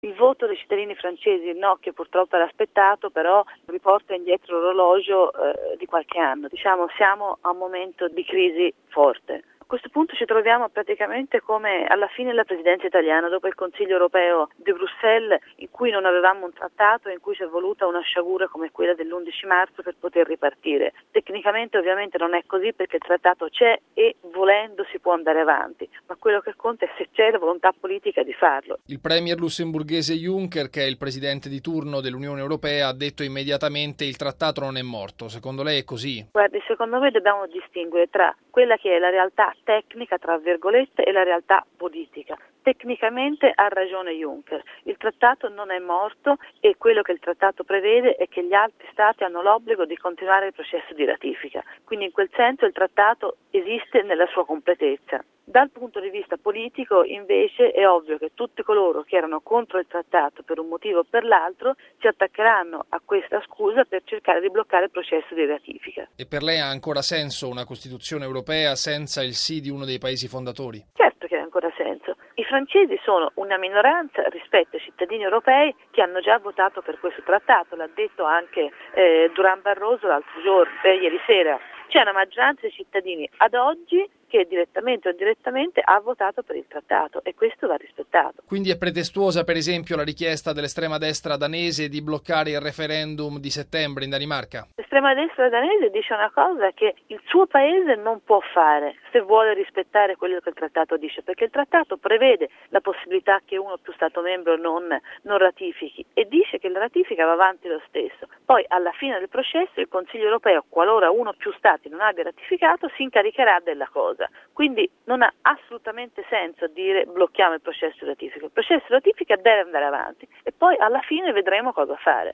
Il voto dei cittadini francesi, il no, che purtroppo era aspettato, però riporta indietro l'orologio di qualche anno. Diciamo, siamo a un momento di crisi forte. A questo punto ci troviamo praticamente come alla fine della presidenza italiana, dopo il Consiglio europeo di Bruxelles, in cui non avevamo un trattato, in cui ci è voluta una sciagura come quella dell'11 marzo per poter ripartire. Tecnicamente ovviamente non è così perché il trattato c'è e volendo si può andare avanti, ma quello che conta è se c'è la volontà politica di farlo. Il premier lussemburghese Juncker, che è il presidente di turno dell'Unione Europea, ha detto immediatamente il trattato non è morto. Secondo lei è così? Guardi, secondo me dobbiamo distinguere tra quella che è la realtà tecnica, tra virgolette, e la realtà politica. Tecnicamente ha ragione Juncker, il trattato non è morto e quello che il trattato prevede è che gli altri stati hanno l'obbligo di continuare il processo di ratifica, quindi in quel senso il trattato esiste nella sua completezza. Dal punto di vista politico invece è ovvio che tutti coloro che erano contro il trattato per un motivo o per l'altro si attaccheranno a questa scusa per cercare di bloccare il processo di ratifica. E per lei ha ancora senso una Costituzione europea senza il sì di uno dei paesi fondatori? Certo che ha ancora senso. I francesi sono una minoranza rispetto ai cittadini europei che hanno già votato per questo trattato, l'ha detto anche Durán Barroso l'altro giorno, ieri sera. C'è una maggioranza di cittadini ad oggi che direttamente o indirettamente ha votato per il trattato e questo va rispettato. Quindi è pretestuosa per esempio la richiesta dell'estrema destra danese di bloccare il referendum di settembre in Danimarca? L'estrema destra danese dice una cosa che il suo paese non può fare se vuole rispettare quello che il trattato dice, perché il trattato prevede la possibilità che uno o più Stato membro non ratifichi e dice che la ratifica va avanti lo stesso. Poi alla fine del processo il Consiglio europeo, qualora uno o più Stati non abbia ratificato, si incaricherà della cosa. Quindi non ha assolutamente senso dire blocchiamo il processo di ratifica. Il processo di ratifica deve andare avanti e poi alla fine vedremo cosa fare.